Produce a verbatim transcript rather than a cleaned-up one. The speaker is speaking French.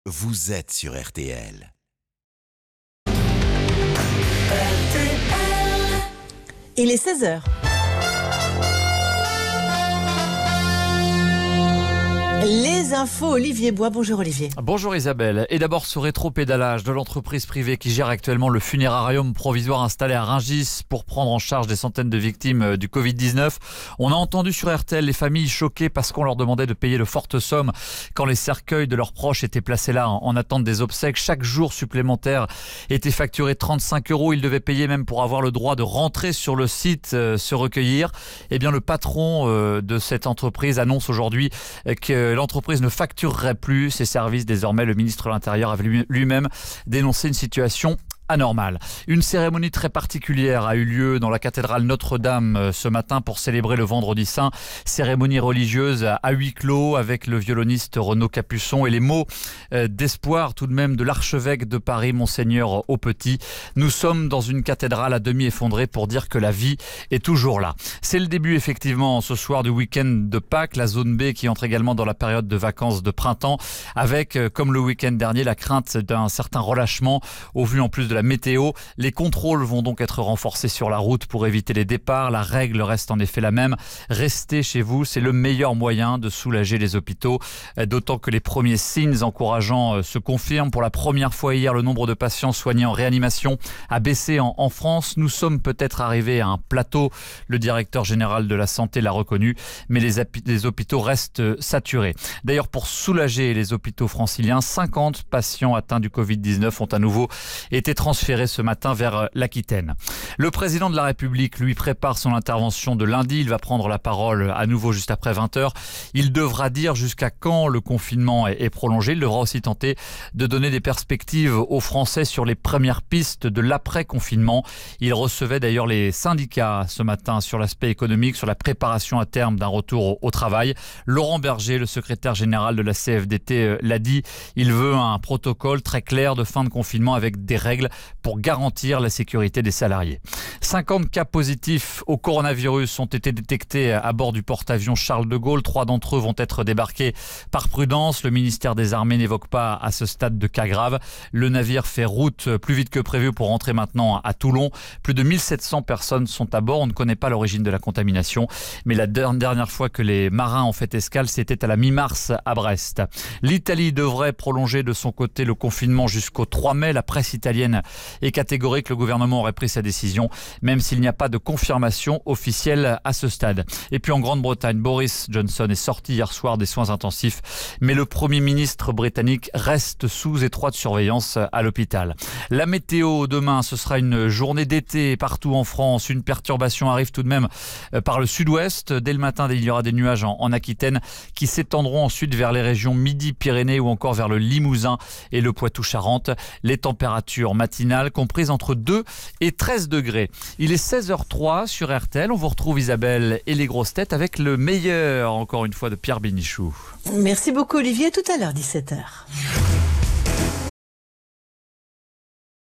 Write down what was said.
vous êtes sur R T L. Il est seize heures. Les infos, Olivier Bois. Bonjour Olivier. Bonjour Isabelle. Et d'abord ce rétro-pédalage de l'entreprise privée qui gère actuellement le funérarium provisoire installé à Rungis pour prendre en charge des centaines de victimes du covid dix-neuf. On a entendu sur R T L les familles choquées parce qu'on leur demandait de payer de fortes sommes quand les cercueils de leurs proches étaient placés là en attente des obsèques. Chaque jour supplémentaire était facturé trente-cinq euros. Ils devaient payer même pour avoir le droit de rentrer sur le site, euh, se recueillir. Eh bien le patron euh, de cette entreprise annonce aujourd'hui que l'entreprise ne facturerait plus ses services. Désormais, le ministre de l'Intérieur avait lui-même dénoncé une situation anormale. Une cérémonie très particulière a eu lieu dans la cathédrale Notre-Dame ce matin pour célébrer le Vendredi Saint. Cérémonie religieuse à huis clos avec le violoniste Renaud Capuçon et les mots d'espoir tout de même de l'archevêque de Paris, Monseigneur Aupetit. Nous sommes dans une cathédrale à demi effondrée pour dire que la vie est toujours là. C'est le début effectivement ce soir du week-end de Pâques, la zone B qui entre également dans la période de vacances de printemps avec, comme le week-end dernier, la crainte d'un certain relâchement au vu en plus de la La météo. Les contrôles vont donc être renforcés sur la route pour éviter les départs. La règle reste en effet la même. Restez chez vous, c'est le meilleur moyen de soulager les hôpitaux. D'autant que les premiers signes encourageants se confirment. Pour la première fois hier, le nombre de patients soignés en réanimation a baissé en, en France. Nous sommes peut-être arrivés à un plateau. Le directeur général de la santé l'a reconnu, mais les, les hôpitaux restent saturés. D'ailleurs, pour soulager les hôpitaux franciliens, cinquante patients atteints du covid dix-neuf ont à nouveau été transféré ce matin vers l'Aquitaine. Le président de la République, lui, prépare son intervention de lundi. Il va prendre la parole à nouveau juste après vingt heures. Il devra dire jusqu'à quand le confinement est prolongé. Il devra aussi tenter de donner des perspectives aux Français sur les premières pistes de l'après-confinement. Il recevait d'ailleurs les syndicats ce matin sur l'aspect économique, sur la préparation à terme d'un retour au travail. Laurent Berger, le secrétaire général de la C F D T, l'a dit. Il veut un protocole très clair de fin de confinement avec des règles pour garantir la sécurité des salariés. cinquante cas positifs au coronavirus ont été détectés à bord du porte-avions Charles de Gaulle. Trois d'entre eux vont être débarqués par prudence. Le ministère des Armées n'évoque pas à ce stade de cas graves. Le navire fait route plus vite que prévu pour rentrer maintenant à Toulon. Plus de mille sept cents personnes sont à bord. On ne connaît pas l'origine de la contamination, mais la dernière fois que les marins ont fait escale, c'était à la mi-mars à Brest. L'Italie devrait prolonger de son côté le confinement jusqu'au trois mai. La presse italienne est catégorique, le gouvernement aurait pris sa décision, même s'il n'y a pas de confirmation officielle à ce stade. Et puis en Grande-Bretagne, Boris Johnson est sorti hier soir des soins intensifs, mais le Premier ministre britannique reste sous étroite surveillance à l'hôpital. La météo demain, ce sera une journée d'été partout en France. Une perturbation arrive tout de même par le sud-ouest. Dès le matin, il y aura des nuages en, en Aquitaine qui s'étendront ensuite vers les régions Midi-Pyrénées ou encore vers le Limousin et le Poitou-Charentes. Les températures matinale comprise entre deux et treize degrés. Il est seize heures trois sur R T L. On vous retrouve Isabelle et les grosses têtes avec le meilleur, encore une fois, de Pierre Bénichou. Merci beaucoup Olivier. Tout à l'heure, dix-sept heures.